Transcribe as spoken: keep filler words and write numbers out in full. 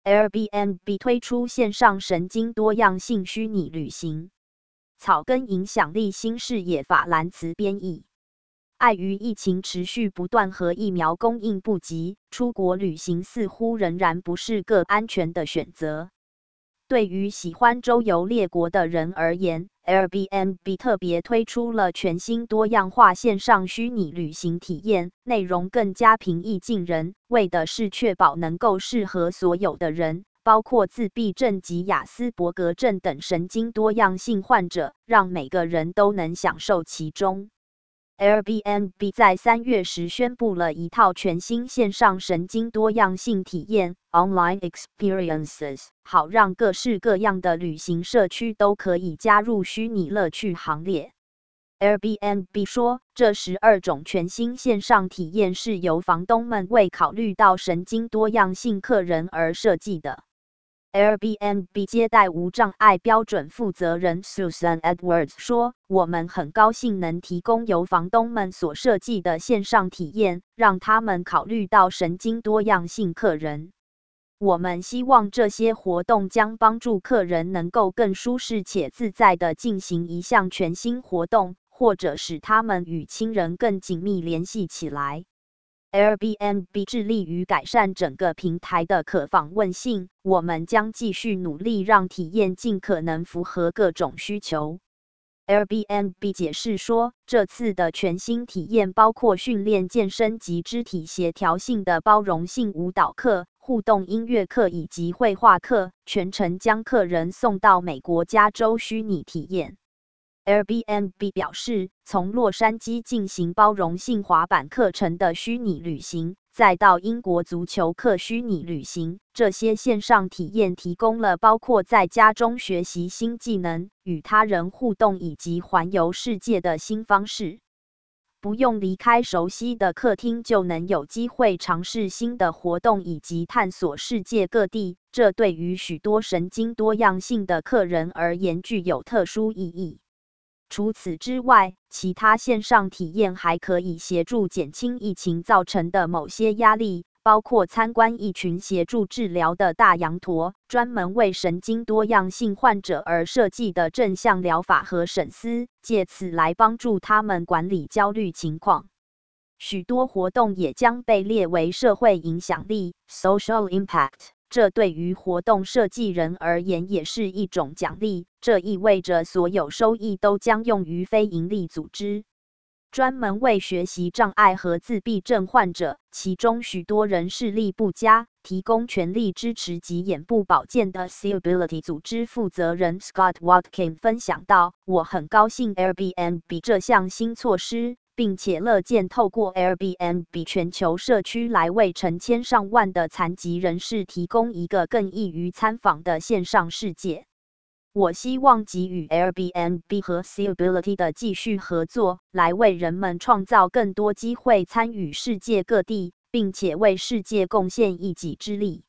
Airbnb 推出线上神经多样性虚拟旅行。草根影响力新视野法兰茨编译。碍于疫情持续不断和疫苗供应不及，出国旅行似乎仍然不是个安全的选择。对于喜欢周游列国的人而言， Airbnb 特别推出了全新多样化线上虚拟旅行体验，内容更加平易近人，为的是确保能够适合所有的人，包括自闭症及亚斯伯格症等神经多样性患者，让每个人都能享受其中。Airbnb 在三月时宣布了一套全新线上神经多样性体验 （Online Experiences）， 好让各式各样的旅行社区都可以加入虚拟乐趣行列。Airbnb 说，这十二种全新线上体验是由房东们为考虑到神经多样性客人而设计的。Airbnb 接待无障碍标准负责人 Susan Edwards 说，我们很高兴能提供由房东们所设计的线上体验，让他们考虑到神经多样性客人。我们希望这些活动将帮助客人能够更舒适且自在地进行一项全新活动，或者使他们与亲人更紧密联系起来。Airbnb 致力于改善整个平台的可访问性，我们将继续努力让体验尽可能符合各种需求。Airbnb 解释说，这次的全新体验包括训练健身及肢体协调性的包容性舞蹈课、互动音乐课以及绘画课，全程将客人送到美国加州虚拟体验。Airbnb 表示，从洛杉矶进行包容性滑板课程的虚拟旅行，再到英国足球课虚拟旅行，这些线上体验提供了包括在家中学习新技能、与他人互动以及环游世界的新方式。不用离开熟悉的客厅就能有机会尝试新的活动以及探索世界各地，这对于许多神经多样性的客人而言具有特殊意义。除此之外，其他线上体验还可以协助减轻疫情造成的某些压力，包括参观一群协助治疗的大羊驼、专门为神经多样性患者而设计的正向疗法和省思，借此来帮助他们管理焦虑情况。许多活动也将被列为社会影响力 （social impact）。这对于活动设计人而言也是一种奖励，这意味着所有收益都将用于非营利组织，专门为学习障碍和自闭症患者，其中许多人视力不佳，提供全力支持及眼部保健的 Seeability 组织负责人 Scott Watkin 分享道：“我很高兴 Airbnb 这项新措施。”并且乐见透过 Airbnb 全球社区来为成千上万的残疾人士提供一个更易于参访的线上世界。我希望给予 Airbnb 和 Seeability 的继续合作，来为人们创造更多机会参与世界各地，并且为世界贡献一己之力。